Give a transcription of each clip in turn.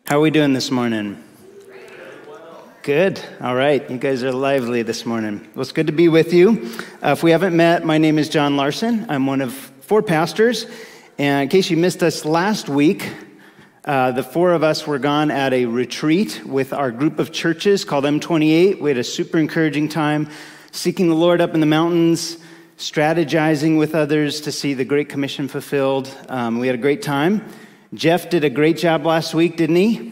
How are we doing this morning? Good. All right. You guys are lively this morning. Well, it's good to be with you. If we haven't met, my name is John Larson. I'm one of 4 pastors. And in case you missed us last week, the 4 of us were gone at a retreat with our group of churches called M28. We had a super encouraging time seeking the Lord up in the mountains, strategizing with others to see the Great Commission fulfilled. We had a great time. Jeff did a great job last week, didn't he?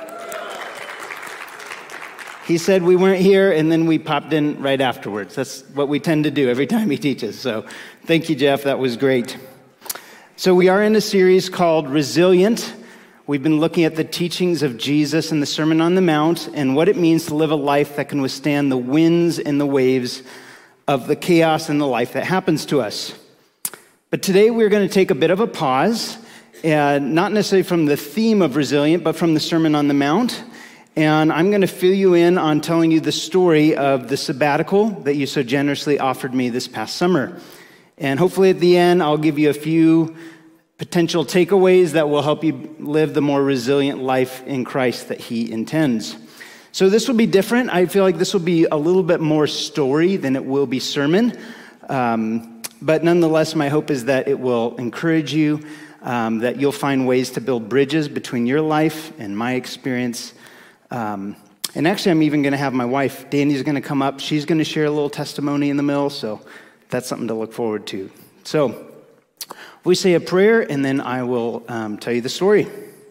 He said we weren't here, and then we popped in right afterwards. That's what we tend to do every time he teaches. So thank you, Jeff. That was great. So we are in a series called Resilient. We've been looking at the teachings of Jesus in the Sermon on the Mount and what it means to live a life that can withstand the winds and the waves of the chaos in the life that happens to us. But today we're going to take a bit of a pause, not necessarily from the theme of Resilient, but from the Sermon on the Mount. And I'm going to fill you in on telling you the story of the sabbatical that you so generously offered me this past summer. And hopefully at the end, I'll give you a few potential takeaways that will help you live the more resilient life in Christ that He intends. So this will be different. I feel like this will be a little bit more story than it will be sermon. But nonetheless, my hope is that it will encourage you, that you'll find ways to build bridges between your life and my experience. And actually, I'm even going to have my wife, Danny's going to come up. She's going to share a little testimony in the middle, so that's something to look forward to. So we say a prayer, and then I will tell you the story.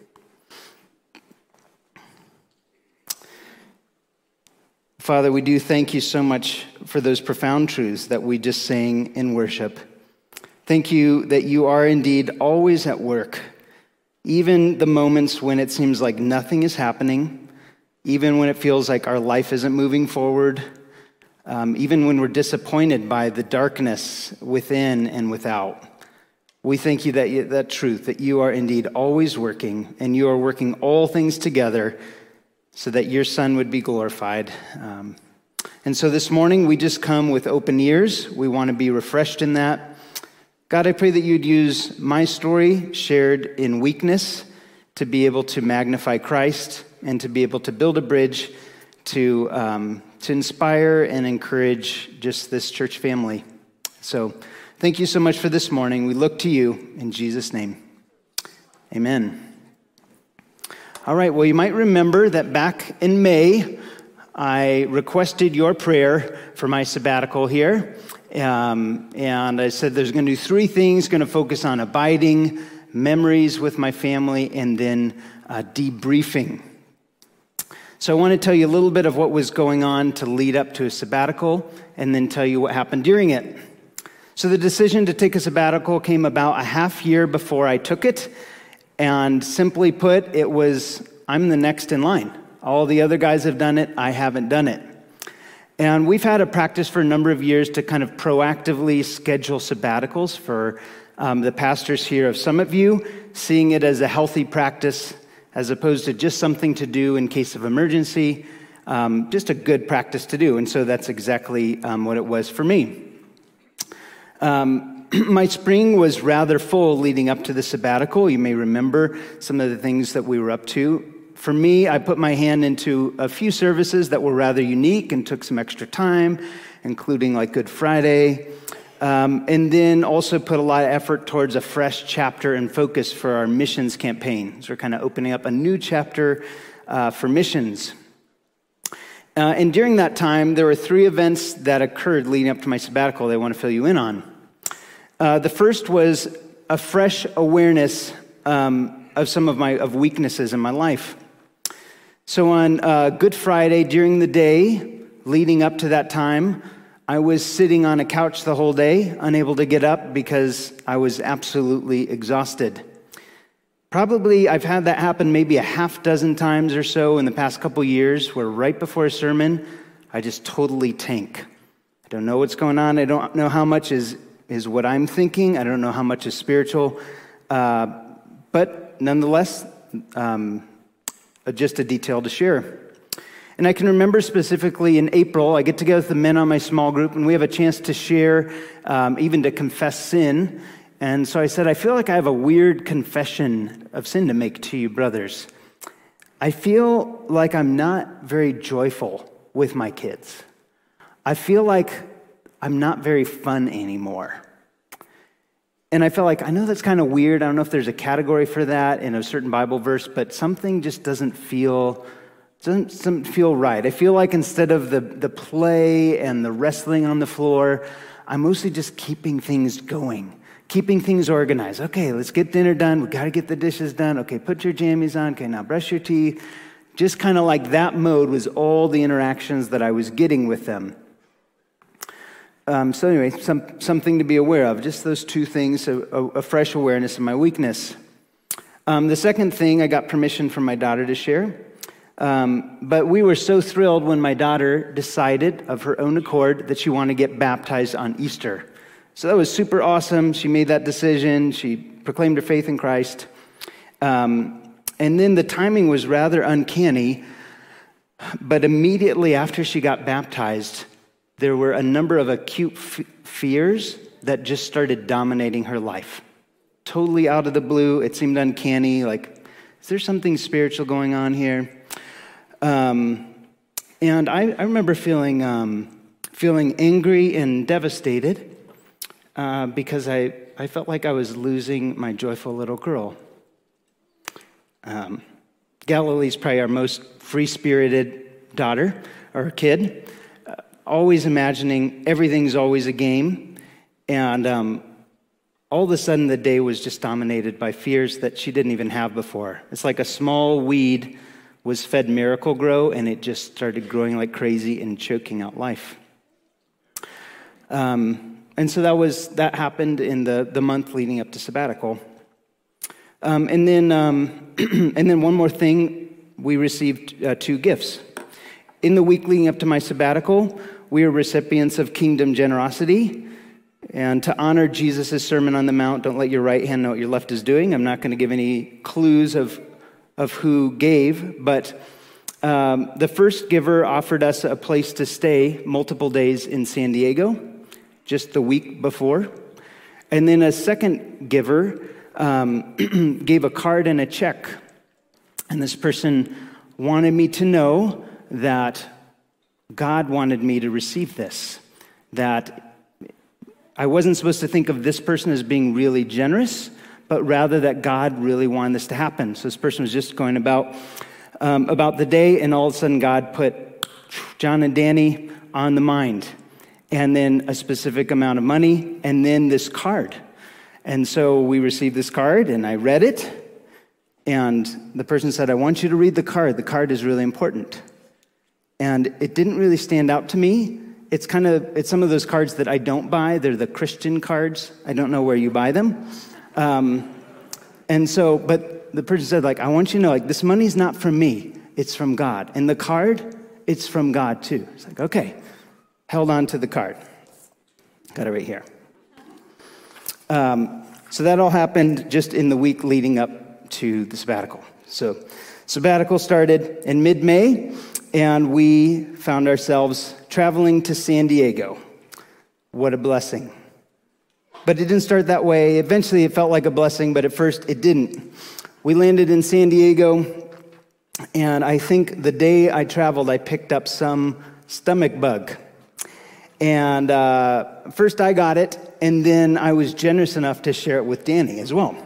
Father, we do thank you so much for those profound truths that we just sang in worship. Thank you that you are indeed always at work, even the moments when it seems like nothing is happening, even when it feels like our life isn't moving forward, even when we're disappointed by the darkness within and without. We thank you that truth, that you are indeed always working, and you are working all things together so that your Son would be glorified. And so this morning, we just come with open ears. We want to be refreshed in that. God, I pray that you'd use my story shared in weakness to be able to magnify Christ and to be able to build a bridge to inspire and encourage just this church family. So thank you so much for this morning. We look to you in Jesus' name. Amen. All right, well, you might remember that back in May, I requested your prayer for my sabbatical here. And I said there's going to do 3 things, going to focus on abiding, memories with my family, and then debriefing. So I want to tell you a little bit of what was going on to lead up to a sabbatical, and then tell you what happened during it. So the decision to take a sabbatical came about a half year before I took it. And simply put, it was, I'm the next in line. All the other guys have done it. I haven't done it. And we've had a practice for a number of years to kind of proactively schedule sabbaticals for the pastors here of Summit View, seeing it as a healthy practice as opposed to just something to do in case of emergency, just a good practice to do. And so that's exactly what it was for me. My spring was rather full leading up to the sabbatical. You may remember some of the things that we were up to. For me, I put my hand into a few services that were rather unique and took some extra time, including like Good Friday, and then also put a lot of effort towards a fresh chapter and focus for our missions campaign. So we're kind of opening up a new chapter for missions. And during that time, there were 3 events that occurred leading up to my sabbatical that I want to fill you in on. The first was a fresh awareness of some of weaknesses in my life. So on Good Friday, during the day leading up to that time, I was sitting on a couch the whole day, unable to get up because I was absolutely exhausted. Probably I've had that happen maybe a half dozen times or so in the past couple years, where right before a sermon, I just totally tank. I don't know what's going on. I don't know how much is what I'm thinking. I don't know how much is spiritual. But nonetheless, just a detail to share. And I can remember specifically in April, I get together with the men on my small group, and we have a chance to share, even to confess sin. And so I said, I feel like I have a weird confession of sin to make to you, brothers. I feel like I'm not very joyful with my kids. I feel like I'm not very fun anymore. And I felt like, I know that's kind of weird. I don't know if there's a category for that in a certain Bible verse, but something just doesn't feel right. I feel like instead of the play and the wrestling on the floor, I'm mostly just keeping things going, keeping things organized. Okay, let's get dinner done. We got to get the dishes done. Okay, put your jammies on. Okay, now brush your teeth. Just kind of like that mode was all the interactions that I was getting with them. So anyway, something to be aware of. Just those two things, a fresh awareness of my weakness. The second thing, I got permission from my daughter to share. But we were so thrilled when my daughter decided of her own accord that she wanted to get baptized on Easter. So that was super awesome. She made that decision. She proclaimed her faith in Christ. And then the timing was rather uncanny. But immediately after she got baptized, there were a number of acute fears that just started dominating her life. Totally out of the blue. It seemed uncanny. Like, is there something spiritual going on here? And I remember feeling angry and devastated because I felt like I was losing my joyful little girl. Galilee's probably our most free-spirited daughter or kid. Always imagining everything's always a game. And all of a sudden the day was just dominated by fears that she didn't even have before. It's like a small weed was fed Miracle-Gro, and it just started growing like crazy and choking out life. And so that happened in the month leading up to sabbatical. And then one more thing, we received 2 gifts. In the week leading up to my sabbatical, we were recipients of Kingdom Generosity. And to honor Jesus' Sermon on the Mount, don't let your right hand know what your left is doing. I'm not going to give any clues of who gave, but the first giver offered us a place to stay multiple days in San Diego, just the week before. And then a second giver gave a card and a check. And this person wanted me to know that God wanted me to receive this, that I wasn't supposed to think of this person as being really generous, but rather that God really wanted this to happen. So this person was just going about the day, and all of a sudden God put John and Danny on the mind, and then a specific amount of money, and then this card. And so we received this card, and I read it, and the person said, I want you to read the card. The card is really important. And it didn't really stand out to me. It's some of those cards that I don't buy. They're the Christian cards. I don't know where you buy them. But the person said, I want you to know, this money's not from me. It's from God. And the card, it's from God too. It's okay. Held on to the card. Got it right here. So that all happened just in the week leading up to the sabbatical. So sabbatical started in mid-May, and we found ourselves traveling to San Diego. What a blessing. But it didn't start that way. Eventually it felt like a blessing, but at first it didn't. We landed in San Diego, and I think the day I traveled, I picked up some stomach bug. And first I got it, and then I was generous enough to share it with Danny as well.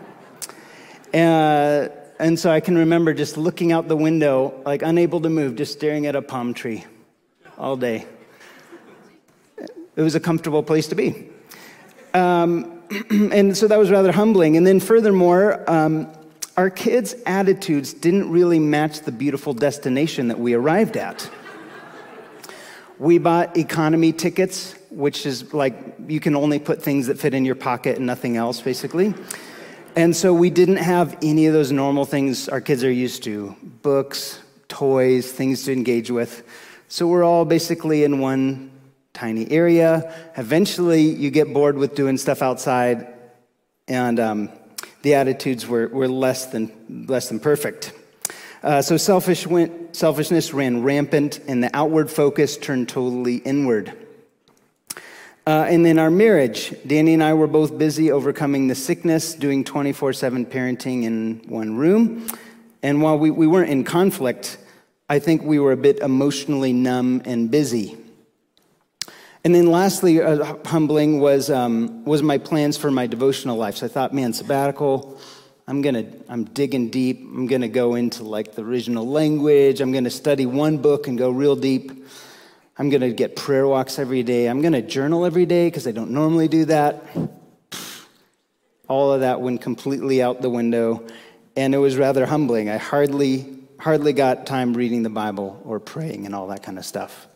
And so I can remember just looking out the window, unable to move, just staring at a palm tree all day. It was a comfortable place to be. And so that was rather humbling. And then furthermore, our kids' attitudes didn't really match the beautiful destination that we arrived at. We bought economy tickets, which is you can only put things that fit in your pocket and nothing else, basically. And so we didn't have any of those normal things our kids are used to, books, toys, things to engage with. So we're all basically in one tiny area. Eventually, you get bored with doing stuff outside, and the attitudes were less than perfect. So selfishness ran rampant, and the outward focus turned totally inward. And then our marriage, Danny and I were both busy overcoming the sickness, doing 24/7 parenting in one room. And while we weren't in conflict, I think we were a bit emotionally numb and busy. And then lastly, humbling was my plans for my devotional life. So I thought, man, sabbatical, I'm digging deep. I'm going to go into like the original language. I'm going to study one book and go real deep. I'm going to get prayer walks every day. I'm going to journal every day because I don't normally do that. All of that went completely out the window, and it was rather humbling. I hardly got time reading the Bible or praying and all that kind of stuff.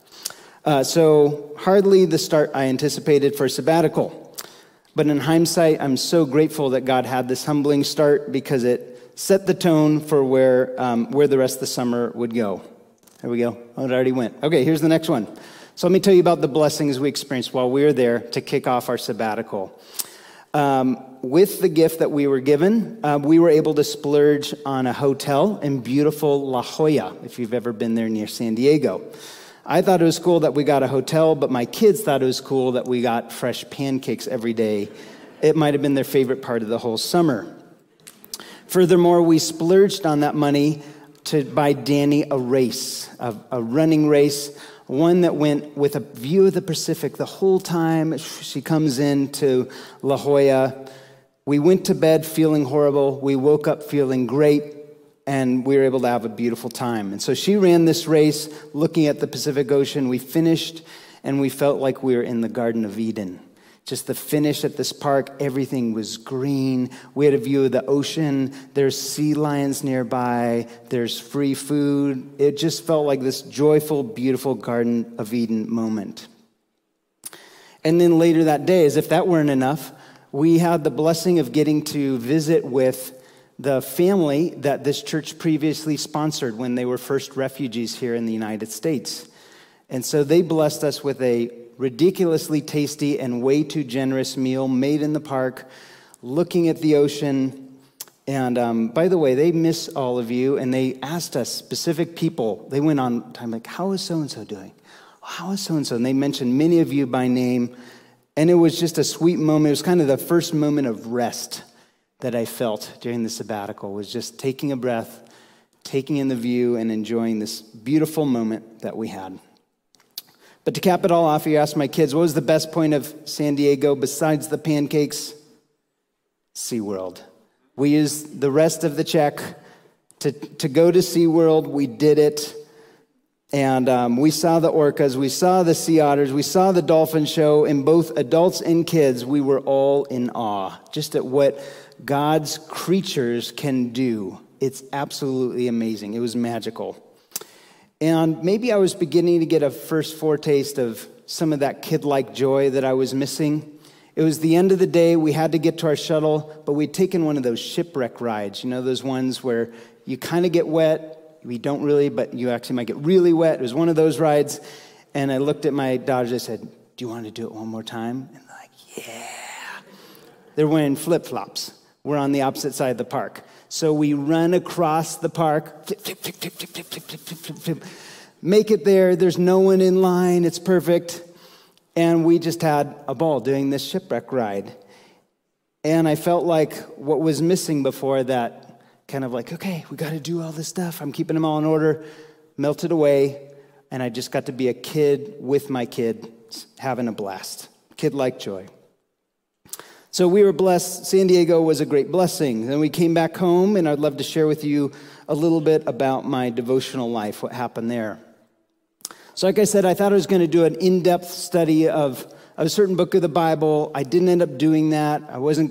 So hardly the start I anticipated for sabbatical. But in hindsight, I'm so grateful that God had this humbling start because it set the tone for where the rest of the summer would go. There we go. Oh, it already went. Okay, here's the next one. So let me tell you about the blessings we experienced while we were there to kick off our sabbatical. With the gift that we were given, we were able to splurge on a hotel in beautiful La Jolla, if you've ever been there near San Diego. I thought it was cool that we got a hotel, but my kids thought it was cool that we got fresh pancakes every day. It might have been their favorite part of the whole summer. Furthermore, we splurged on that money to buy Danny a race, a running race, one that went with a view of the Pacific the whole time. She comes into La Jolla. We went to bed feeling horrible. We woke up feeling great. And we were able to have a beautiful time. And so she ran this race looking at the Pacific Ocean. We finished, and we felt like we were in the Garden of Eden. Just the finish at this park, everything was green. We had a view of the ocean. There's sea lions nearby. There's free food. It just felt like this joyful, beautiful Garden of Eden moment. And then later that day, as if that weren't enough, we had the blessing of getting to visit with the family that this church previously sponsored when they were first refugees here in the United States. And so they blessed us with a ridiculously tasty and way too generous meal made in the park, looking at the ocean. And by the way, they miss all of you, and they asked us, specific people, they went on time like, how is so-and-so doing? How is so-and-so? And they mentioned many of you by name, and it was just a sweet moment. It was kind of the first moment of rest that I felt during the sabbatical, was just taking a breath, taking in the view, and enjoying this beautiful moment that we had. But to cap it all off, you asked my kids, what was the best point of San Diego besides the pancakes? SeaWorld. We used the rest of the check to go to SeaWorld. We did it. And we saw the orcas, we saw the sea otters, we saw the dolphin show, and both adults and kids, we were all in awe, just at what God's creatures can do. It's absolutely amazing. It was magical. And maybe I was beginning to get a first foretaste of some of that kid-like joy that I was missing. It was the end of the day. We had to get to our shuttle, but we'd taken one of those shipwreck rides, you know, those ones where you kind of get wet. We don't really, but you actually might get really wet. It was one of those rides. And I looked at my daughters. I said, do you want to do it one more time? And they're like, yeah. They're wearing flip-flops. We're on the opposite side of the park. So we run across the park, flip, flip, flip, flip, flip, flip, flip, flip, flip, flip. Make it there. There's no one in line. It's perfect. And we just had a ball doing this shipwreck ride. And I felt like what was missing before that, kind of like, okay, we got to do all this stuff. I'm keeping them all in order, melted away. And I just got to be a kid with my kid, having a blast. Kid-like joy. So we were blessed. San Diego was a great blessing. Then we came back home, and I'd love to share with you a little bit about my devotional life, what happened there. So like I said, I thought I was going to do an in-depth study of a certain book of the Bible. I didn't end up doing that.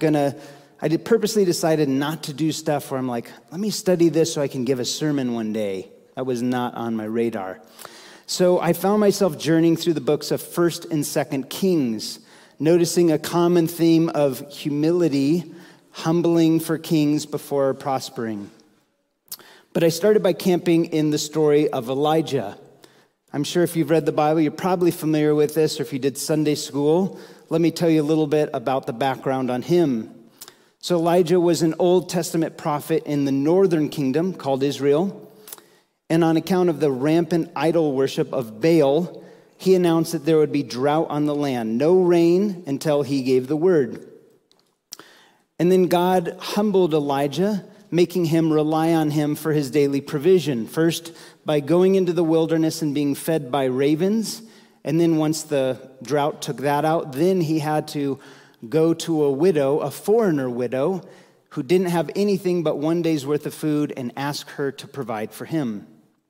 I purposely decided not to do stuff where I'm like, let me study this so I can give a sermon one day. That was not on my radar. So I found myself journeying through the books of 1st and 2nd Kings, noticing a common theme of humility, humbling for kings before prospering. But I started by camping in the story of Elijah. I'm sure if you've read the Bible, you're probably familiar with this, or if you did Sunday school, let me tell you a little bit about the background on him. So Elijah was an Old Testament prophet in the northern kingdom called Israel. And on account of the rampant idol worship of Baal, he announced that there would be drought on the land, no rain until he gave the word. And then God humbled Elijah making him rely on him for his daily provision. First, by going into the wilderness and being fed by ravens. And then once the drought took that out, then he had to go to a widow, a foreigner widow, who didn't have anything but one day's worth of food, and ask her to provide for him.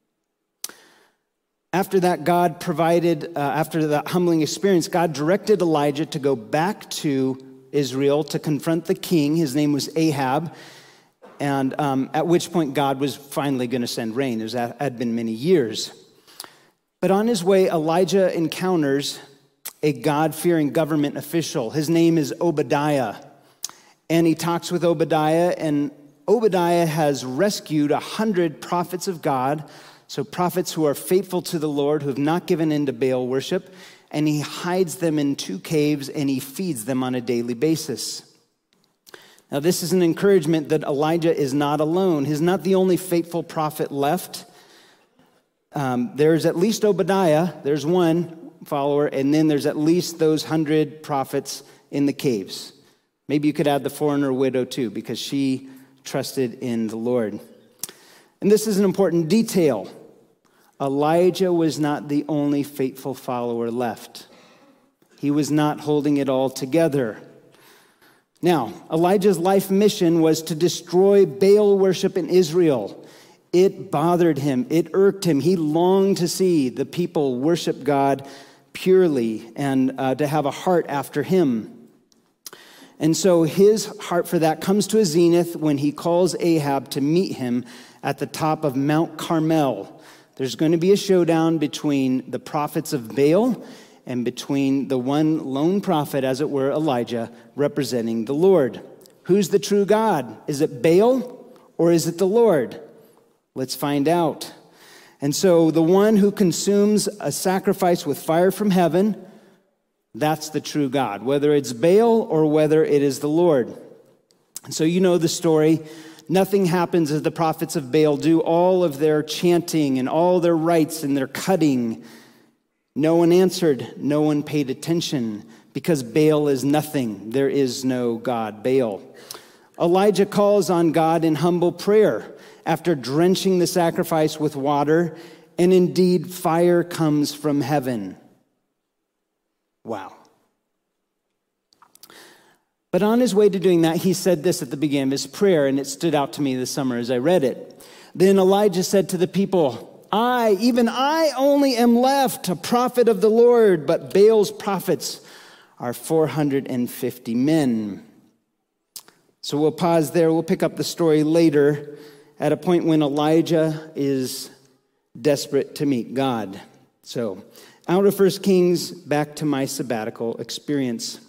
After that, God provided, after that humbling experience, God directed Elijah to go back to Israel to confront the king. His name was Ahab. And at which point God was finally going to send rain. It had been many years. But on his way, Elijah encounters a God-fearing government official. His name is Obadiah. And he talks with Obadiah, and Obadiah has rescued 100 prophets of God, so prophets who are faithful to the Lord, who have not given in to Baal worship, and he hides them in 2 caves, and he feeds them on a daily basis. Now, this is an encouragement that Elijah is not alone. He's not the only faithful prophet left. There's at least Obadiah. There's one follower, and then there's at least those 100 prophets in the caves. Maybe you could add the foreigner widow too, because she trusted in the Lord. And this is an important detail. Elijah was not the only faithful follower left. He was not holding it all together. Now, Elijah's life mission was to destroy Baal worship in Israel. It bothered him. It irked him. He longed to see the people worship God purely and to have a heart after him. And so his heart for that comes to a zenith when he calls Ahab to meet him at the top of Mount Carmel. There's going to be a showdown between the prophets of Baal and between the one lone prophet, as it were, Elijah, representing the Lord. Who's the true God? Is it Baal or is it the Lord? Let's find out. And so the one who consumes a sacrifice with fire from heaven, that's the true God, whether it's Baal or whether it is the Lord. And so you know the story. Nothing happens as the prophets of Baal do all of their chanting and all their rites and their cutting. No one answered. No one paid attention because Baal is nothing. There is no God, Baal. Elijah calls on God in humble prayer after drenching the sacrifice with water, and indeed fire comes from heaven. Wow. But on his way to doing that, he said this at the beginning of his prayer, and it stood out to me this summer as I read it. Then Elijah said to the people, even I only am left, a prophet of the Lord, but Baal's prophets are 450 men. So we'll pause there. We'll pick up the story later at a point when Elijah is desperate to meet God. So out of 1 Kings, back to my sabbatical experience.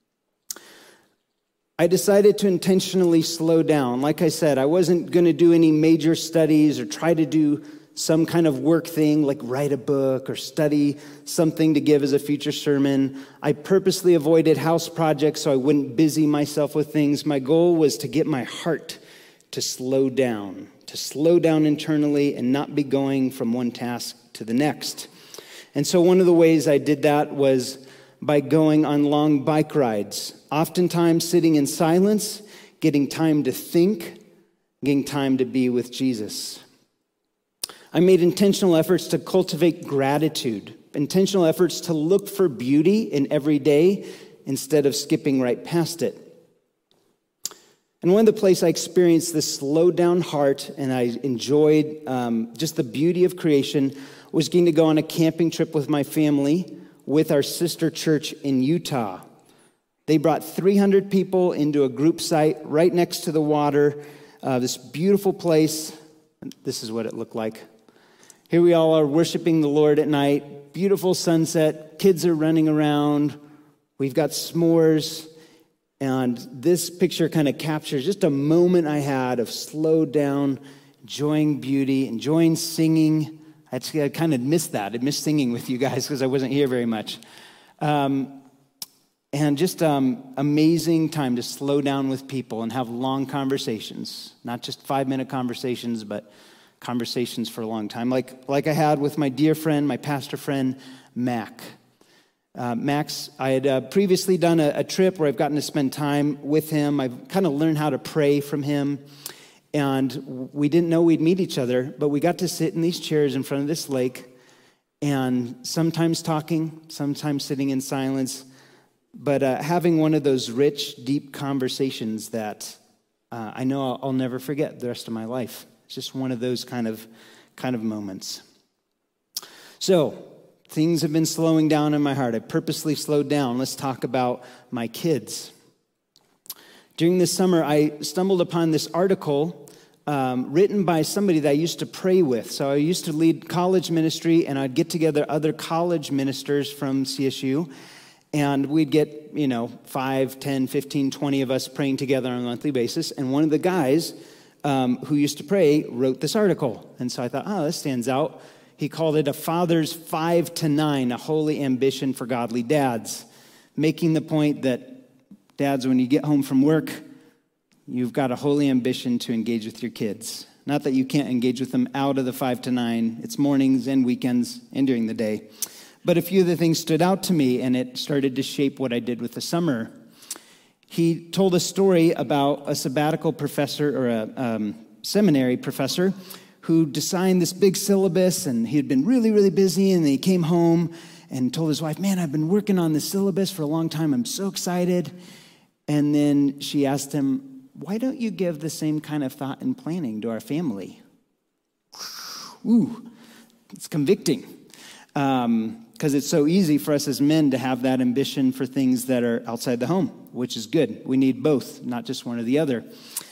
I decided to intentionally slow down. Like I said, I wasn't going to do any major studies or try to do some kind of work thing like write a book or study something to give as a future sermon. I purposely avoided house projects so I wouldn't busy myself with things. My goal was to get my heart to slow down internally and not be going from one task to the next. And so one of the ways I did that was by going on long bike rides, oftentimes sitting in silence, getting time to think, getting time to be with Jesus. I made intentional efforts to cultivate gratitude, intentional efforts to look for beauty in every day instead of skipping right past it. And one of the places I experienced this slowed down heart and I enjoyed just the beauty of creation was getting to go on a camping trip with my family with our sister church in Utah. They brought 300 people into a group site right next to the water, this beautiful place. This is what it looked like. Here we all are worshiping the Lord at night, beautiful sunset, kids are running around, we've got s'mores, and this picture kind of captures just a moment I had of slowed down, enjoying beauty, enjoying singing. I kind of missed that. I missed singing with you guys because I wasn't here very much. And just amazing time to slow down with people and have long conversations, not just 5-minute conversations, but conversations for a long time, like I had with my dear friend, my pastor friend, Mac. Max, I had previously done a trip where I've gotten to spend time with him. I've kind of learned how to pray from him. And we didn't know we'd meet each other, but we got to sit in these chairs in front of this lake, and sometimes talking, sometimes sitting in silence, but having one of those rich, deep conversations that I know I'll never forget the rest of my life. It's just one of those kind of moments. So, things have been slowing down in my heart. I purposely slowed down. Let's talk about my kids. During this summer, I stumbled upon this article written by somebody that I used to pray with. So I used to lead college ministry, and I'd get together other college ministers from CSU, and we'd get, 5, 10, 15, 20 of us praying together on a monthly basis. And one of the guys who used to pray wrote this article. And so I thought, this stands out. He called it A Father's 5 to 9, a Holy Ambition for Godly Dads, making the point that, dads, when you get home from work, you've got a holy ambition to engage with your kids. Not that you can't engage with them out of the 5 to 9. It's mornings and weekends and during the day. But a few of the things stood out to me, and it started to shape what I did with the summer. He told a story about a sabbatical professor or a seminary professor who designed this big syllabus, and he had been really, really busy, and then he came home and told his wife, man, I've been working on this syllabus for a long time. I'm so excited. And then she asked him, why don't you give the same kind of thought and planning to our family? Ooh, it's convicting. Because it's so easy for us as men to have that ambition for things that are outside the home, which is good. We need both, not just one or the other.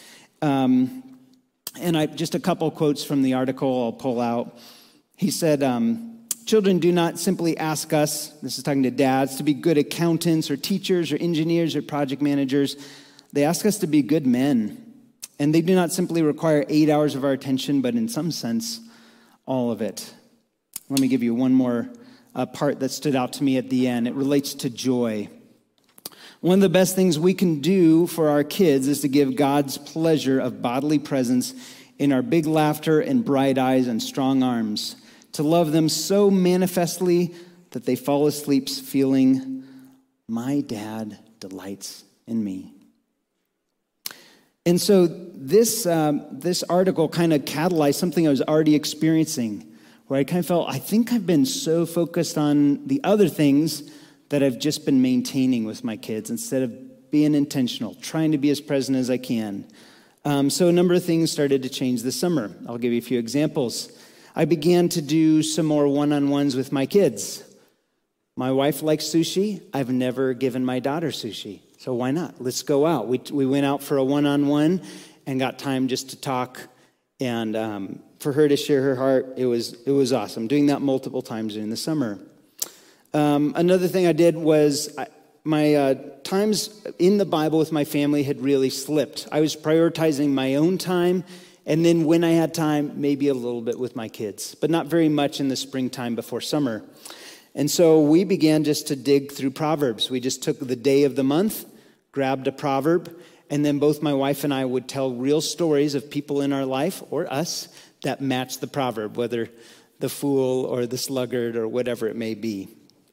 And just a couple quotes from the article I'll pull out. He said, children do not simply ask us, this is talking to dads, to be good accountants or teachers or engineers or project managers. They ask us to be good men. And they do not simply require 8 hours of our attention, but in some sense, all of it. Let me give you one more part that stood out to me at the end. It relates to joy. One of the best things we can do for our kids is to give God's pleasure of bodily presence in our big laughter and bright eyes and strong arms, to love them so manifestly that they fall asleep feeling, my dad delights in me. And so this article kind of catalyzed something I was already experiencing, where I kind of felt, I think I've been so focused on the other things that I've just been maintaining with my kids instead of being intentional, trying to be as present as I can. So a number of things started to change this summer. I'll give you a few examples. I began to do some more one-on-ones with my kids. My wife likes sushi. I've never given my daughter sushi. So why not? Let's go out. We went out for a one-on-one and got time just to talk, and for her to share her heart. It was awesome. Doing that multiple times during the summer. Another thing I did was my times in the Bible with my family had really slipped. I was prioritizing my own time, and then when I had time, maybe a little bit with my kids, but not very much in the springtime before summer. And so we began just to dig through Proverbs. We just took the day of the month, grabbed a proverb, and then both my wife and I would tell real stories of people in our life, or us, that match the proverb, whether the fool or the sluggard or whatever it may be.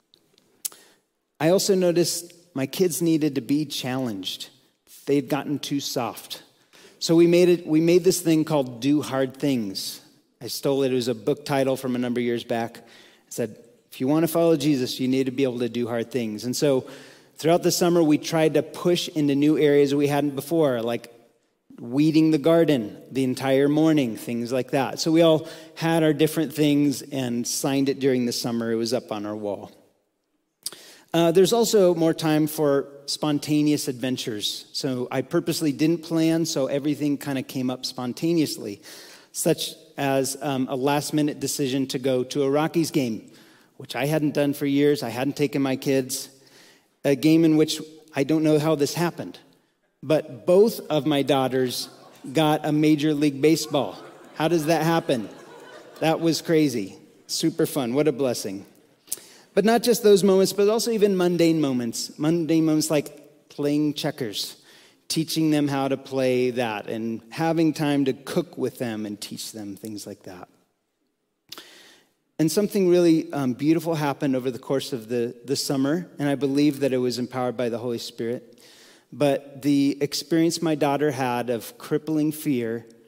I also noticed my kids needed to be challenged. They'd gotten too soft. So we made this thing called Do Hard Things. I stole it. It was a book title from a number of years back. It said, if you want to follow Jesus, you need to be able to do hard things. And so throughout the summer, we tried to push into new areas we hadn't before, like weeding the garden the entire morning, things like that. So we all had our different things and signed it during the summer. It was up on our wall. There's also more time for spontaneous adventures. So I purposely didn't plan, so everything kind of came up spontaneously, such as a last-minute decision to go to a Rockies game, which I hadn't done for years. I hadn't taken my kids. A game in which I don't know how this happened, but both of my daughters got a Major League Baseball. How does that happen? That was crazy. Super fun. What a blessing. But not just those moments, but also even mundane moments. Mundane moments like playing checkers, teaching them how to play that, and having time to cook with them and teach them things like that. And something really beautiful happened over the course of the summer, and I believe that it was empowered by the Holy Spirit. But the experience my daughter had of crippling fear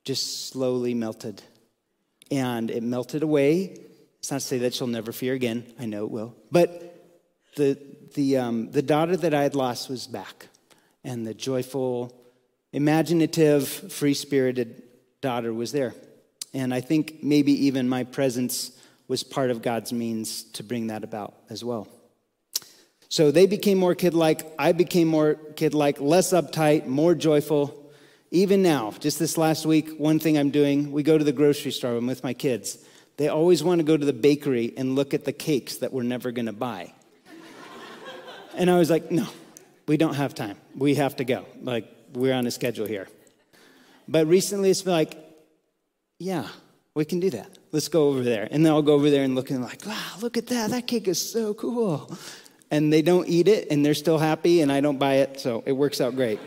just slowly melted. And it melted away. It's not to say that she'll never fear again. I know it will. But the daughter that I had lost was back. And the joyful, imaginative, free-spirited daughter was there. And I think maybe even my presence was part of God's means to bring that about as well. So they became more kid-like. I became more kid-like, less uptight, more joyful. Even now, just this last week, one thing I'm doing, we go to the grocery store. I'm with my kids. They always want to go to the bakery and look at the cakes that we're never going to buy. And I was like, no, we don't have time. We have to go. Like, we're on a schedule here. But recently it's been like, yeah, we can do that. Let's go over there. And then I'll go over there and look and like, wow, look at that. That cake is so cool. And they don't eat it, and they're still happy, and I don't buy it, so it works out great.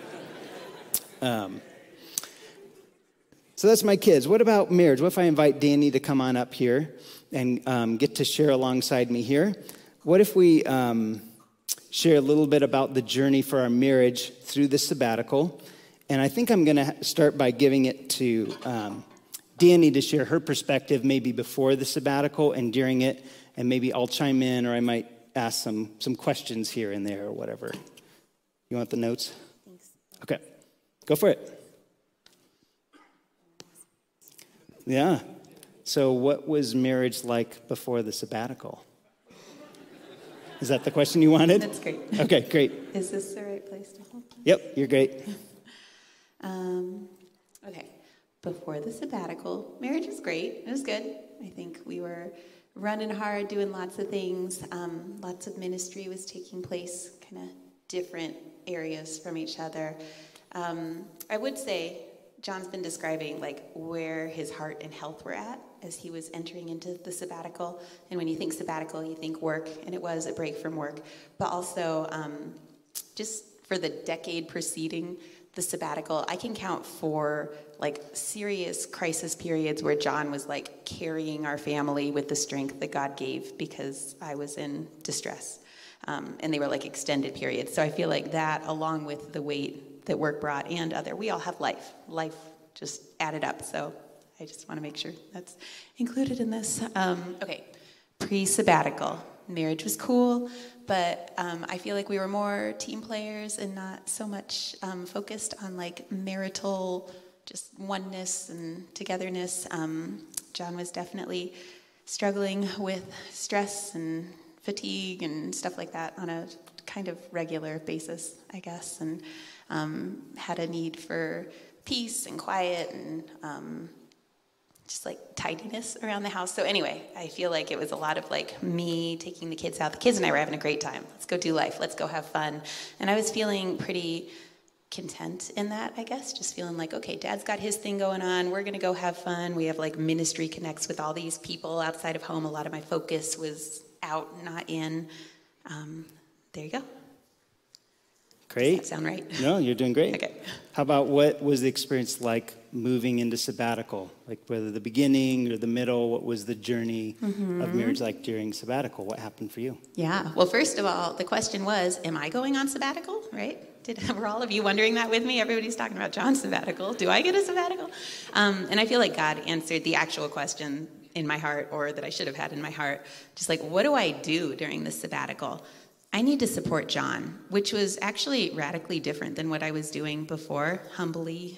So that's my kids. What about marriage? What if I invite Danny to come on up here and get to share alongside me here? What if we share a little bit about the journey for our marriage through the sabbatical? And I think I'm going to start by giving it to Danny to share her perspective maybe before the sabbatical and during it, and maybe I'll chime in, or I might ask some questions here and there or whatever. You want the notes? Thanks. Okay, go for it. Yeah. So what was marriage like before the sabbatical? Is that the question you wanted? That's great. Okay, great. Is this the right place to hold? Yep, you're great. Okay. Before the sabbatical, marriage was great. It was good. I think we were running hard, doing lots of things. Lots of ministry was taking place, kind of different areas from each other. I would say John's been describing like where his heart and health were at as he was entering into the sabbatical. And when you think sabbatical, you think work, and it was a break from work. But also, just for the decade preceding the sabbatical, I can count 4 like serious crisis periods where John was like carrying our family with the strength that God gave because I was in distress. And they were like extended periods. So I feel like that, along with the weight that work brought and other, we all have life. Life just added up. So I just want to make sure that's included in this. Okay, pre-sabbatical. Marriage was cool, but I feel like we were more team players and not so much focused on like marital just oneness and togetherness. John was definitely struggling with stress and fatigue and stuff like that on a kind of regular basis, I guess, and had a need for peace and quiet and just like tidiness around the house. So anyway, I feel like it was a lot of like me taking the kids out. The kids and I were having a great time. Let's go do life. Let's go have fun. And I was feeling pretty content in that, I guess, just feeling like, okay, Dad's got his thing going on. We're going to go have fun. We have like ministry connects with all these people outside of home. A lot of my focus was out, not in. There you go. Great. Does that sound right? No, you're doing great. Okay. How about what was the experience like moving into sabbatical? Like whether the beginning or the middle, what was the journey of marriage like during sabbatical? What happened for you? Yeah. Well, first of all, the question was, am I going on sabbatical, right? Were all of you wondering that with me? Everybody's talking about John's sabbatical. Do I get a sabbatical? And I feel like God answered the actual question in my heart, or that I should have had in my heart. Just like, what do I do during this sabbatical? I need to support John, which was actually radically different than what I was doing before, humblingly.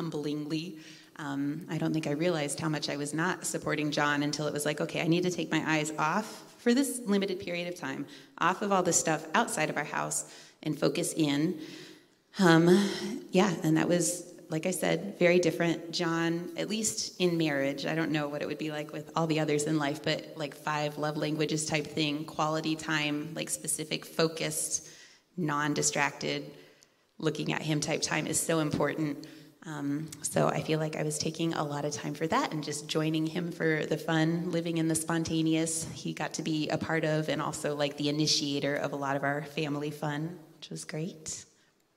I don't think I realized how much I was not supporting John until it was like, okay, I need to take my eyes off for this limited period of time, off of all the stuff outside of our house and focus in. And that was, like I said, very different. John, at least in marriage, I don't know what it would be like with all the others in life, but like 5 love languages type thing, quality time, like specific, focused, non-distracted, looking at him type time is so important. So I feel like I was taking a lot of time for that and just joining him for the fun, living in the spontaneous. He got to be a part of and also like the initiator of a lot of our family fun, which was great.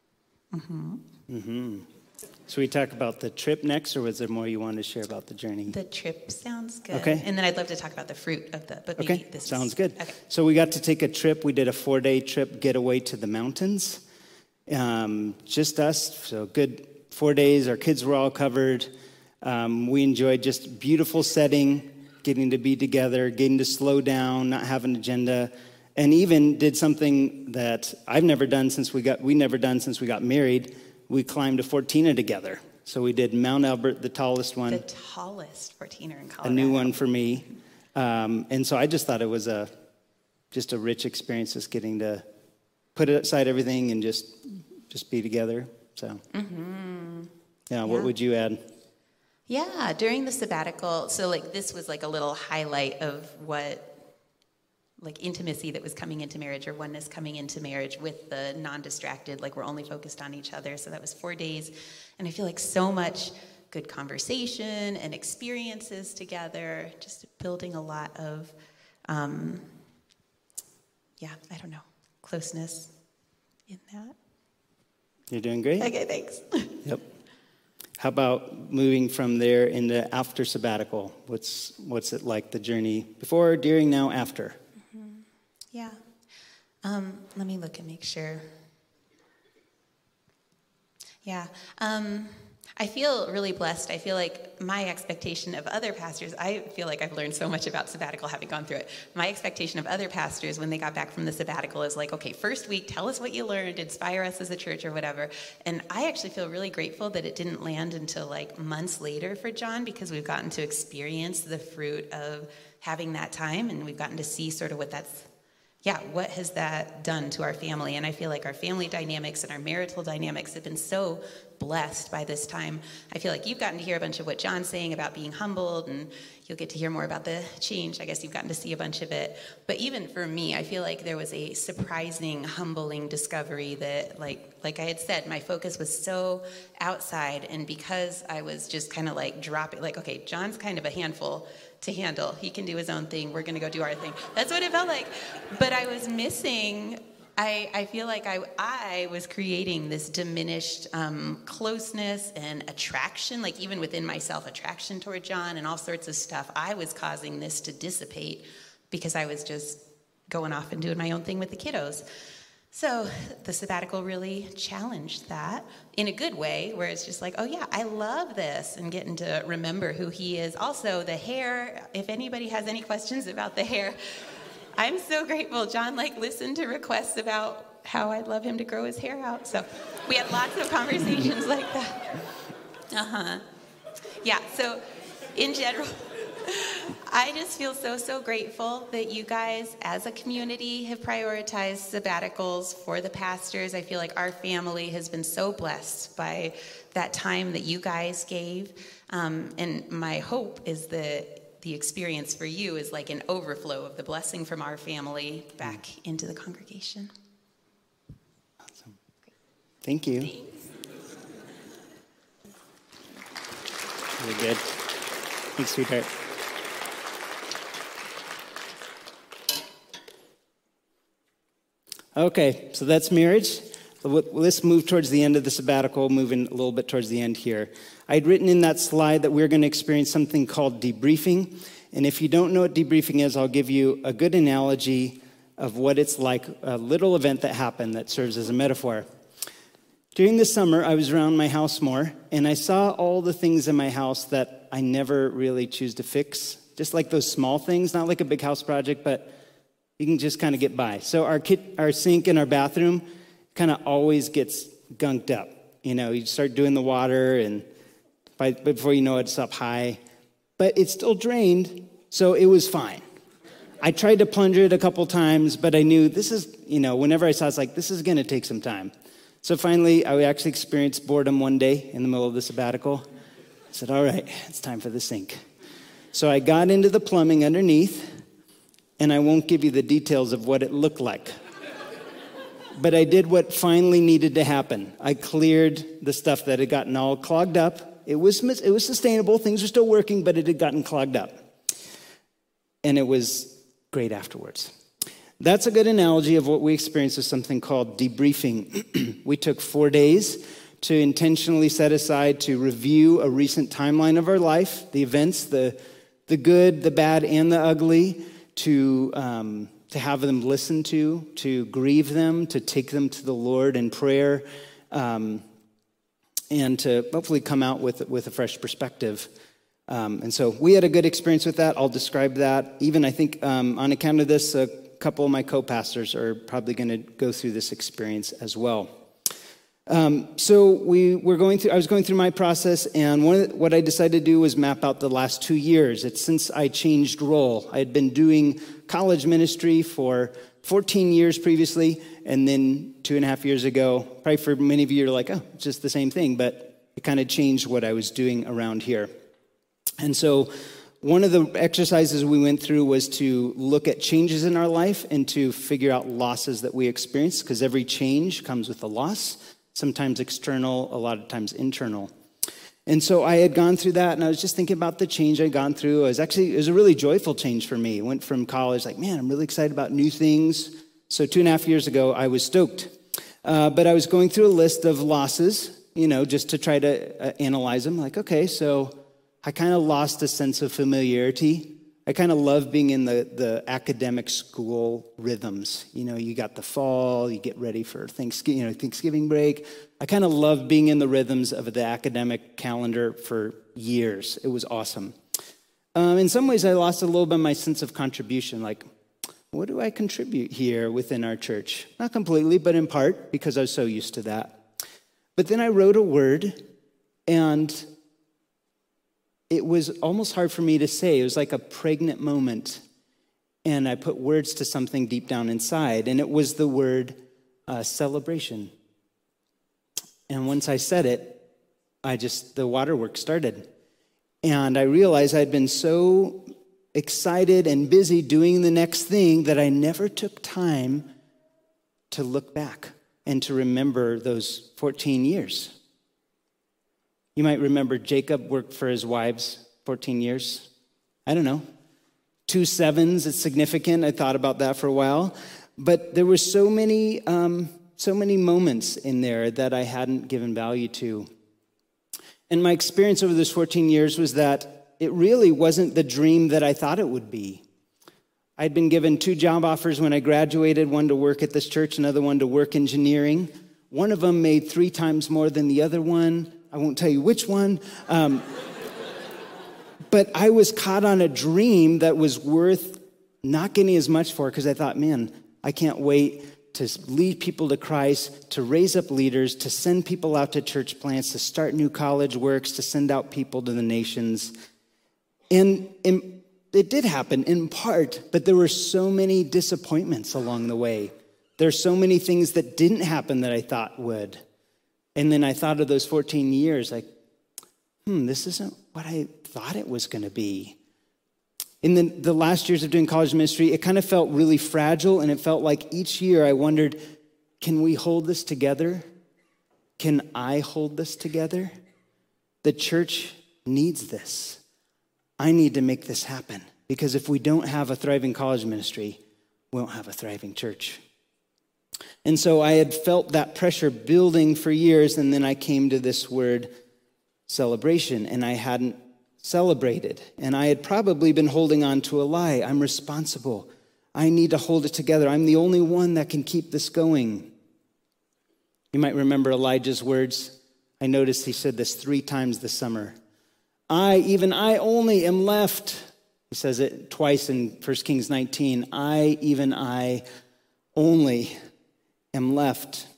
So we talk about the trip next, or was there more you wanted to share about the journey? The trip sounds good. Okay. And then I'd love to talk about the fruit of the, but maybe Okay, this sounds good. Okay. So we got to take a trip. We did a 4-day trip getaway to the mountains. Just us, so good 4 days. Our kids were all covered. We enjoyed just beautiful setting, getting to be together, getting to slow down, not have an agenda, and even did something that I've never done since we got married. We climbed a 14er together. So we did Mount Albert, the tallest one. The tallest 14er in Colorado. A new one for me. And so I just thought it was just a rich experience, just getting to put aside everything and just be together. So, yeah, what would you add? Yeah, during the sabbatical, so like this was like a little highlight of what like intimacy that was coming into marriage or oneness coming into marriage with the non-distracted, like we're only focused on each other. So that was 4 days. And I feel like so much good conversation and experiences together, just building a lot of, closeness in that. You're doing great. Okay, thanks. Yep. How about moving from there into after sabbatical? What's it like, the journey before, during, now, after? Yeah. Let me look and make sure. Yeah. I feel really blessed. I feel like my expectation of other pastors, I feel like I've learned so much about sabbatical having gone through it. My expectation of other pastors when they got back from the sabbatical is like, okay, first week, tell us what you learned, inspire us as a church or whatever. And I actually feel really grateful that it didn't land until like months later for John, because we've gotten to experience the fruit of having that time, and we've gotten to see sort of what has that done to our family? And I feel like our family dynamics and our marital dynamics have been so blessed by this time. I feel like you've gotten to hear a bunch of what John's saying about being humbled, and you'll get to hear more about the change. I guess you've gotten to see a bunch of it. But even for me, I feel like there was a surprising, humbling discovery that, like I had said, my focus was so outside, and because I was just kind of like dropping, like, okay, John's kind of a handful to handle. He can do his own thing. We're going to go do our thing. That's what it felt like. But I was missing, I feel like I was creating this diminished closeness and attraction, like even within myself, attraction toward John and all sorts of stuff. I was causing this to dissipate because I was just going off and doing my own thing with the kiddos. So the sabbatical really challenged that in a good way, where it's just like, oh yeah, I love this, and getting to remember who he is. Also, the hair, if anybody has any questions about the hair, I'm so grateful. John listened to requests about how I'd love him to grow his hair out. So we had lots of conversations like that. Yeah, so in general, I just feel so grateful that you guys as a community have prioritized sabbaticals for the pastors. I feel like our family has been so blessed by that time that you guys gave. And my hope is that the experience for you is like an overflow of the blessing from our family back into the congregation. Awesome. Thank you. Thanks. Really good. Thanks, sweetheart. Okay, so that's marriage. Let's move towards the end of the sabbatical, moving a little bit towards the end here. I'd written in that slide that we're going to experience something called debriefing. And if you don't know what debriefing is, I'll give you a good analogy of what it's like, a little event that happened that serves as a metaphor. During the summer, I was around my house more, and I saw all the things in my house that I never really choose to fix. Just like those small things, not like a big house project, but you can just kind of get by. So our sink in our bathroom kind of always gets gunked up. You know, you start doing the water, and before you know it, it's up high. But it's still drained, so it was fine. I tried to plunger it a couple times, but I knew this is, whenever I saw it, it's like, this is going to take some time. So finally, I actually experienced boredom one day in the middle of the sabbatical. I said, all right, it's time for the sink. So I got into the plumbing underneath, and I won't give you the details of what it looked like. But I did what finally needed to happen. I cleared the stuff that had gotten all clogged up. It was sustainable. Things were still working, but it had gotten clogged up. And it was great afterwards. That's a good analogy of what we experienced as something called debriefing. We took 4 days to intentionally set aside to review a recent timeline of our life, the events, the good, the bad, and the ugly, to have them listened to grieve them, to take them to the Lord in prayer. and to hopefully come out with a fresh perspective. And so we had a good experience with that. I'll describe that. Even I think on account of this, a couple of my co-pastors are probably going to go through this experience as well. So I was going through my process, and what I decided to do was map out the last 2 years. It's since I changed role. I had been doing college ministry for 14 years previously, and then 2.5 years ago, probably for many of you, you're like, oh, it's just the same thing, but it kind of changed what I was doing around here. And so one of the exercises we went through was to look at changes in our life and to figure out losses that we experience, because every change comes with a loss, sometimes external, a lot of times internal. And so I had gone through that, and I was just thinking about the change I'd gone through. It was a really joyful change for me. I went from college, like, man, I'm really excited about new things. So 2.5 years ago, I was stoked. But I was going through a list of losses, just to try to analyze them. Like, okay, so I kind of lost a sense of familiarity. I kind of love being in the academic school rhythms. You got the fall, you get ready for Thanksgiving break. I kind of love being in the rhythms of the academic calendar for years. It was awesome. In some ways, I lost a little bit of my sense of contribution. Like, what do I contribute here within our church? Not completely, but in part, because I was so used to that. But then I wrote a word, and it was almost hard for me to say. It was like a pregnant moment. And I put words to something deep down inside. And it was the word celebration. And once I said it, the waterworks started. And I realized I'd been so excited and busy doing the next thing that I never took time to look back and to remember those 14 years. You might remember Jacob worked for his wives 14 years. I don't know. 2 sevens, it's significant. I thought about that for a while. But there were so many moments in there that I hadn't given value to. And my experience over those 14 years was that it really wasn't the dream that I thought it would be. I'd been given 2 job offers when I graduated, one to work at this church, another one to work engineering. One of them made 3 times more than the other one. I won't tell you which one. But I was caught on a dream that was worth not getting as much for, because I thought, man, I can't wait to lead people to Christ, to raise up leaders, to send people out to church plants, to start new college works, to send out people to the nations. And it did happen in part, but there were so many disappointments along the way. There's so many things that didn't happen that I thought would. And then I thought of those 14 years, like, this isn't what I thought it was going to be. In the last years of doing college ministry, it kind of felt really fragile, and it felt like each year I wondered, can we hold this together? Can I hold this together? The church needs this. I need to make this happen, because if we don't have a thriving college ministry, we won't have a thriving church. And so I had felt that pressure building for years, and then I came to this word celebration, and I hadn't celebrated. And I had probably been holding on to a lie. I'm responsible. I need to hold it together. I'm the only one that can keep this going. You might remember Elijah's words. I noticed he said this 3 times this summer. Even I only am left. He says it twice in 1 Kings 19. Even I only am left.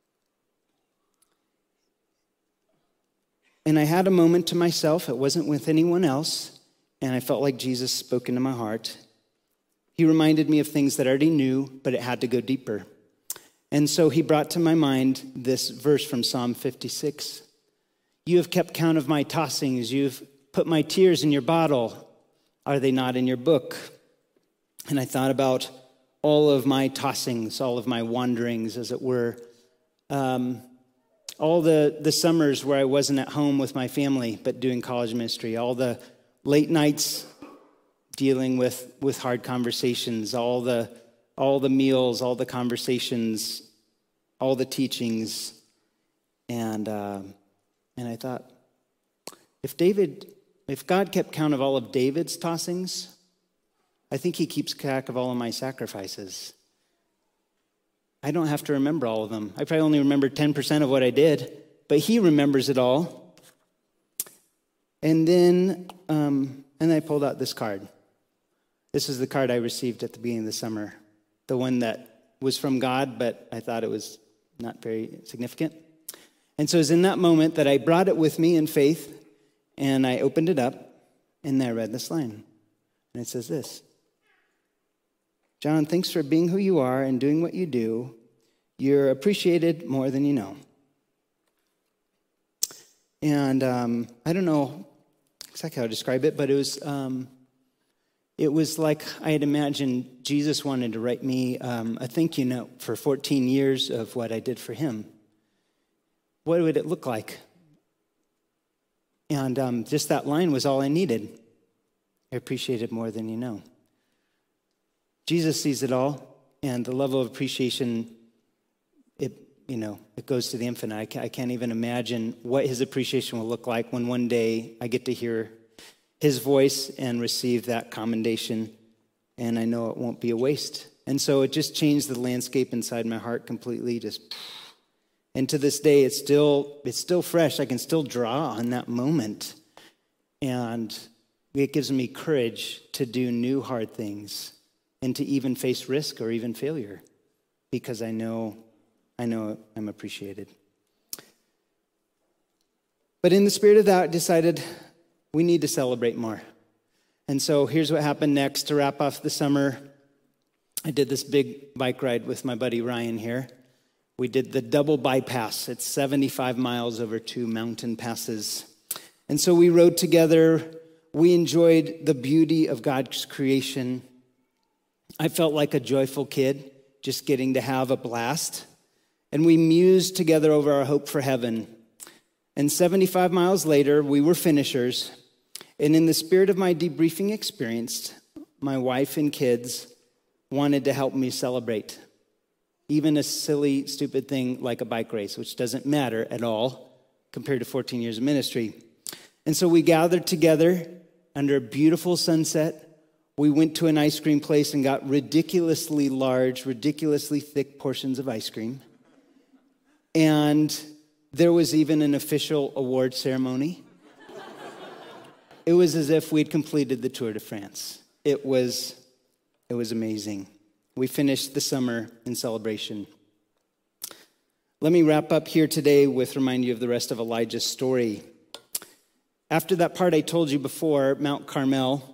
And I had a moment to myself. It wasn't with anyone else. And I felt like Jesus spoke into my heart. He reminded me of things that I already knew, but it had to go deeper. And so he brought to my mind this verse from Psalm 56. You have kept count of my tossings. You've put my tears in your bottle. Are they not in your book? And I thought about all of my tossings, all of my wanderings, as it were. All the summers where I wasn't at home with my family, but doing college ministry. All the late nights dealing with hard conversations. All the meals, all the conversations, all the teachings. And I thought, if God kept count of all of David's tossings, I think he keeps track of all of my sacrifices. I don't have to remember all of them. I probably only remember 10% of what I did, but he remembers it all. And then I pulled out this card. This is the card I received at the beginning of the summer, the one that was from God, but I thought it was not very significant. And so it was in that moment that I brought it with me in faith, and I opened it up, and I read this line. And it says this: John, thanks for being who you are and doing what you do. You're appreciated more than you know. And I don't know exactly how to describe it, but it was like I had imagined Jesus wanted to write me a thank you note for 14 years of what I did for him. What would it look like? And just that line was all I needed. I appreciate it more than you know. Jesus sees it all, and the level of appreciation, it goes to the infinite. I can't even imagine what his appreciation will look like when one day I get to hear his voice and receive that commendation, and I know it won't be a waste. And so it just changed the landscape inside my heart completely. And to this day, it's still fresh. I can still draw on that moment, and it gives me courage to do new hard things and to even face risk or even failure, because I know I'm appreciated. But in the spirit of that, I decided we need to celebrate more. And so here's what happened next. To wrap off the summer, I did this big bike ride with my buddy Ryan here. We did the double bypass. It's 75 miles over 2 mountain passes. And so we rode together. We enjoyed the beauty of God's creation. I felt like a joyful kid, just getting to have a blast. And we mused together over our hope for heaven. And 75 miles later, we were finishers. And in the spirit of my debriefing experience, my wife and kids wanted to help me celebrate. Even a silly, stupid thing like a bike race, which doesn't matter at all compared to 14 years of ministry. And so we gathered together under a beautiful sunset. We went to an ice cream place and got ridiculously large, ridiculously thick portions of ice cream. And there was even an official award ceremony. It was as if we'd completed the Tour de France. It was amazing. We finished the summer in celebration. Let me wrap up here today with remind you of the rest of Elijah's story. After that part I told you before, Mount Carmel,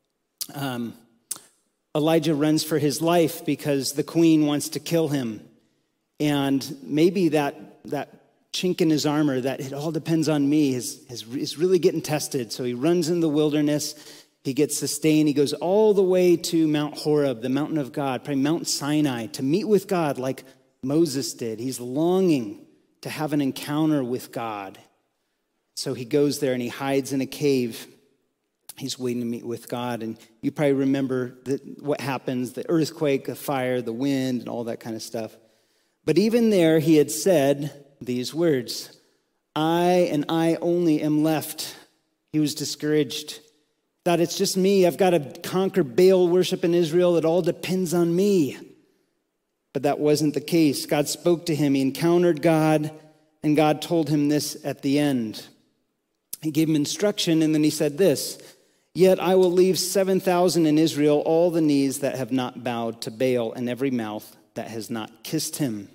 Elijah runs for his life because the queen wants to kill him. And maybe that chink in his armor, that it all depends on me, is really getting tested. So he runs in the wilderness. He gets sustained. He goes all the way to Mount Horeb, the mountain of God, probably Mount Sinai, to meet with God like Moses did. He's longing to have an encounter with God. So he goes there and he hides in a cave. He's waiting to meet with God. And you probably remember what happens, the earthquake, the fire, the wind, and all that kind of stuff. But even there, he had said these words, I and I only am left. He was discouraged. Thought it's just me. I've got to conquer Baal worship in Israel. It all depends on me. But that wasn't the case. God spoke to him. He encountered God, and God told him this at the end. He gave him instruction, and then he said this, yet I will leave 7,000 in Israel, all the knees that have not bowed to Baal, and every mouth that has not kissed him.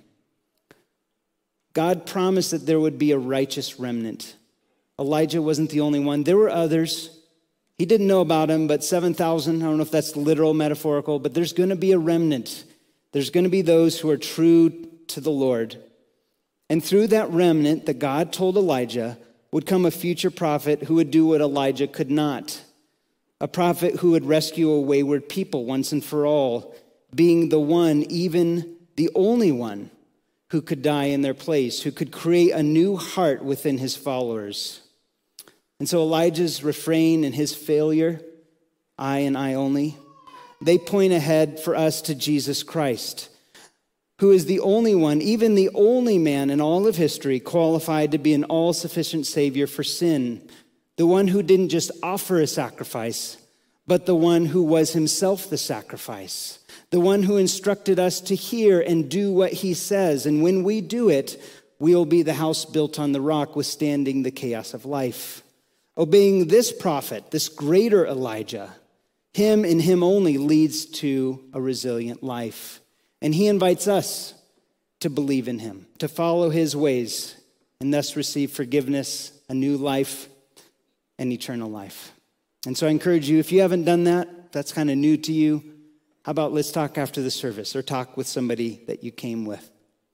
God promised that there would be a righteous remnant. Elijah wasn't the only one. There were others. He didn't know about him, but 7,000, I don't know if that's literal, metaphorical, but there's going to be a remnant. There's going to be those who are true to the Lord. And through that remnant that God told Elijah would come a future prophet who would do what Elijah could not. A prophet who would rescue a wayward people once and for all, being the one, even the only one, who could die in their place, who could create a new heart within his followers. And so Elijah's refrain and his failure, I and I only, they point ahead for us to Jesus Christ, who is the only one, even the only man in all of history qualified to be an all-sufficient Savior for sin, the one who didn't just offer a sacrifice, but the one who was himself the sacrifice, the one who instructed us to hear and do what he says. And when we do it, we will be the house built on the rock, withstanding the chaos of life. Obeying this prophet, this greater Elijah, him and him only leads to a resilient life. And he invites us to believe in him, to follow his ways, and thus receive forgiveness, a new life, and eternal life. And so I encourage you, if you haven't done that, that's kind of new to you, how about let's talk after the service or talk with somebody that you came with.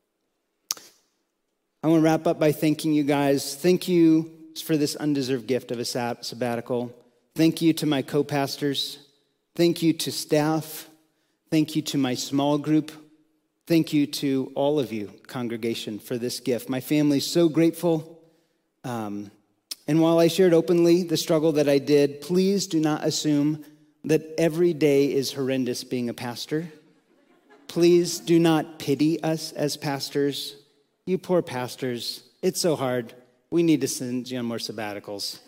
I want to wrap up by thanking you guys. Thank you for this undeserved gift of a sabbatical. Thank you to my co-pastors. Thank you to staff. Thank you to my small group. Thank you to all of you, congregation, for this gift. My family's so grateful. And while I shared openly the struggle that I did, please do not assume that every day is horrendous being a pastor. Please do not pity us as pastors. You poor pastors, it's so hard. We need to send you on more sabbaticals.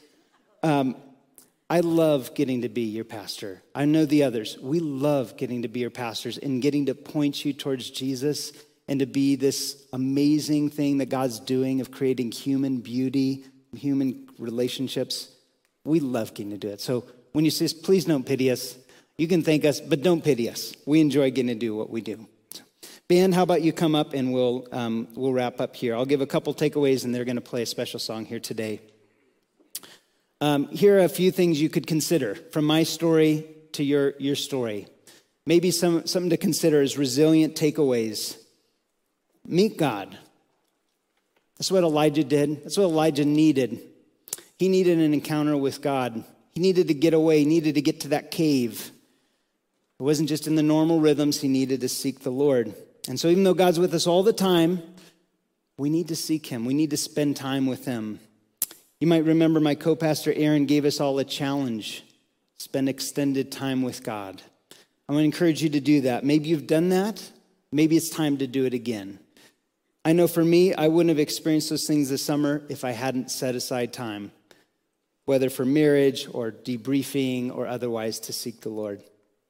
I love getting to be your pastor. I know the others. We love getting to be your pastors and getting to point you towards Jesus and to be this amazing thing that God's doing of creating human beauty, human relationships. We love getting to do it. So when you say, please don't pity us, you can thank us, but don't pity us. We enjoy getting to do what we do. Band, how about you come up and we'll wrap up here. I'll give a couple takeaways and they're going to play a special song here today. Here are a few things you could consider from my story to your story. Maybe something to consider is resilient takeaways. Meet God. That's what Elijah did. That's what Elijah needed. He needed an encounter with God. He needed to get away. He needed to get to that cave. It wasn't just in the normal rhythms. He needed to seek the Lord. And so even though God's with us all the time, we need to seek him. We need to spend time with him. You might remember my co-pastor Aaron gave us all a challenge. Spend extended time with God. I want to encourage you to do that. Maybe you've done that. Maybe it's time to do it again. I know for me, I wouldn't have experienced those things this summer if I hadn't set aside time, whether for marriage or debriefing or otherwise, to seek the Lord.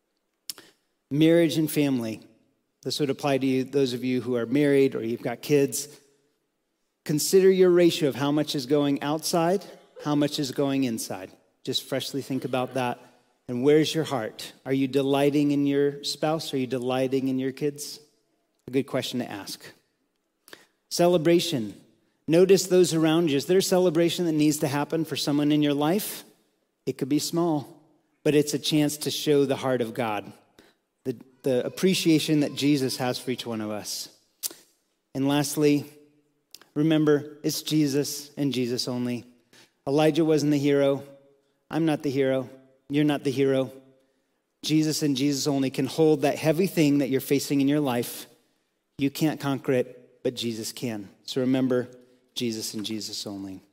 Marriage and family. This would apply to you, those of you who are married or you've got kids. Consider your ratio of how much is going outside, how much is going inside. Just freshly think about that. And where's your heart? Are you delighting in your spouse? Are you delighting in your kids? A good question to ask. Celebration. Notice those around you. Is there a celebration that needs to happen for someone in your life? It could be small, but it's a chance to show the heart of God, the appreciation that Jesus has for each one of us. And lastly, remember, it's Jesus and Jesus only. Elijah wasn't the hero. I'm not the hero. You're not the hero. Jesus and Jesus only can hold that heavy thing that you're facing in your life. You can't conquer it, but Jesus can. So remember, Jesus and Jesus only.